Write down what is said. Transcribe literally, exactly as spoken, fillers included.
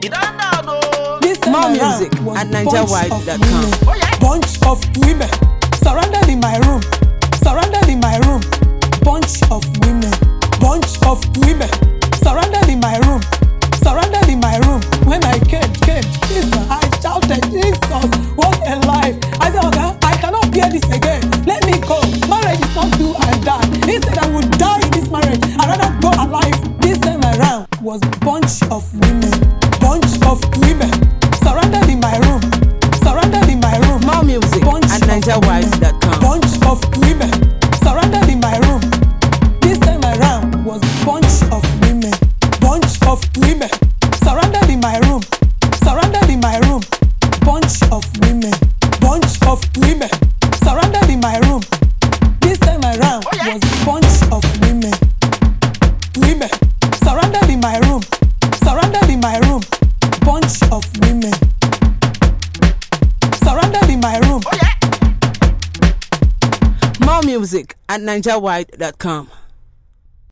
More music at niger wide dot com. Bunch of women surrounded in my room, surrounded in my room. Bunch of women, bunch of women surrounded in my room, surrounded in my room. When I came, came, Jesus, I shouted, Jesus, what a life! I said, okay, I cannot bear this again. Let me go. Marriage is not do and die. He said I would die in this marriage. I'd rather go alive. This time around was bunch of women, bunch of women surrounded in my room, surrounded in my room. More music bunch at niger wide dot com. Bunch of women surrounded in my room. This time around was bunch of women, bunch of women surrounded in my room, surrounded in my room. Bunch of women, bunch of women surrounded in my room. This time around was bunch of women, women surrounded in my room, surrounded in my room. Bunch of women surrounded in my room. More music at niger wide dot com.